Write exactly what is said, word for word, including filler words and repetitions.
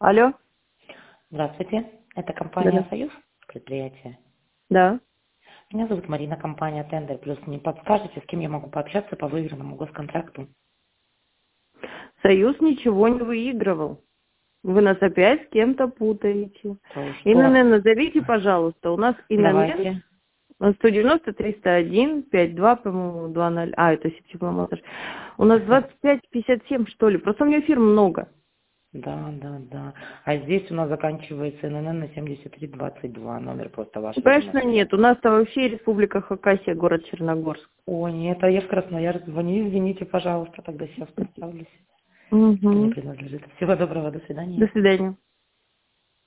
Алло. Здравствуйте, это компания Да. «Союз», предприятие. Да. Меня зовут Марина, компания «Тендер Плюс». Не подскажете, с кем я могу пообщаться по выигранному госконтракту? Союз ничего не выигрывал. Вы нас опять с кем-то путаете. То что? ИНН назовите, пожалуйста. У нас ИНН Давайте. сто девяносто триста один пятьдесят два, по-моему, два ноль. А, это септимомонтаж. У нас двадцать пять пятьдесят семь, что ли. Просто у меня фирм много. Да, да, да. А здесь у нас заканчивается ИНН на семьдесят три двадцать два, номер просто ваш, Ну, видимо, конечно, стоит. нет. У нас-то вообще Республика Хакасия, город Черногорск. О, нет, а я в Красноярск звоню, извините, пожалуйста, тогда сейчас представлюсь. Ко мне Угу. принадлежит. Всего доброго, до До свидания. свидания.